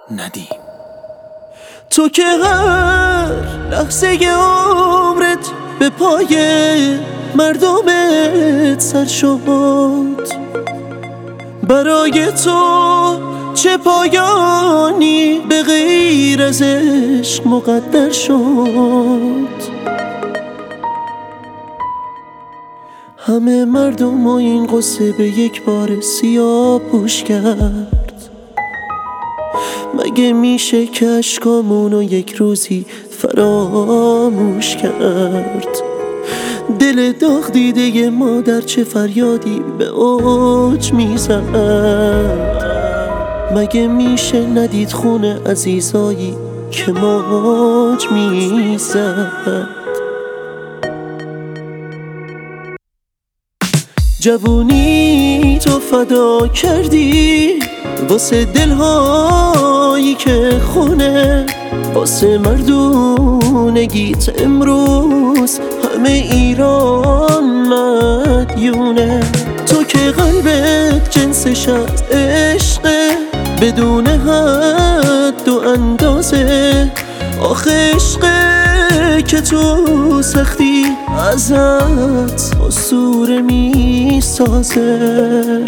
ندیم. تو که هر لحظه عمرت به پای مردمت سر شد، برای تو چه پایانی به غیر از عشق مقدر شد. همه مردم و این قصه به یک بار سیاه پوش کرد. مگه میشه که اشکامونو یک روزی فراموش کرد؟ دل داغ دیده مادر چه فریادی به اوج میزد. مگه میشه ندید خون عزیزایی که موج میزد؟ جوونی تو فدا کردی واسه دلهایی که خونه، واسه مردونگیت امروز همه ایران مدیونه. تو که قلبت جنسش از عشقه بدون حد و اندازه، آخه عشقه که تو سختی ازت اسطوره میسازه.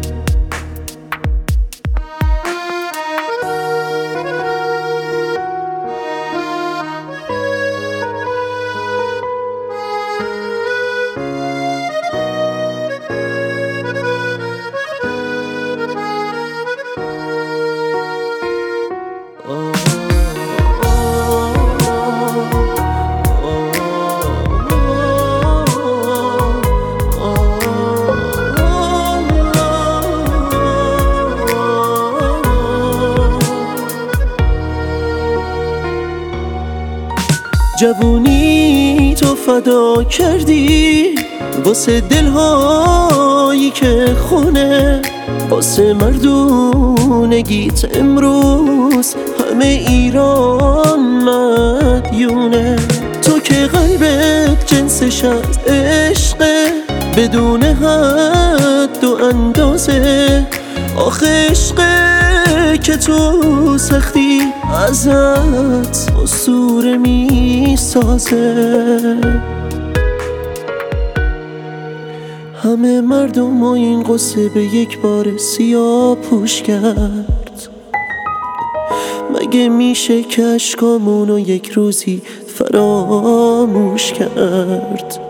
جوونی تو فدا کردی واسه دلهایی که خونه، واسه مردونگیت امروز همه ایران مدیونه. تو که قلبت جنسش از عشقه بدون حد و اندازه، آخه عشقه که تو سختی ازت اسطوره میسازه. همه مردم و این قصه به یک بار سیاه پوش کرد. مگه میشه که اشکامونو یک روزی فراموش کرد؟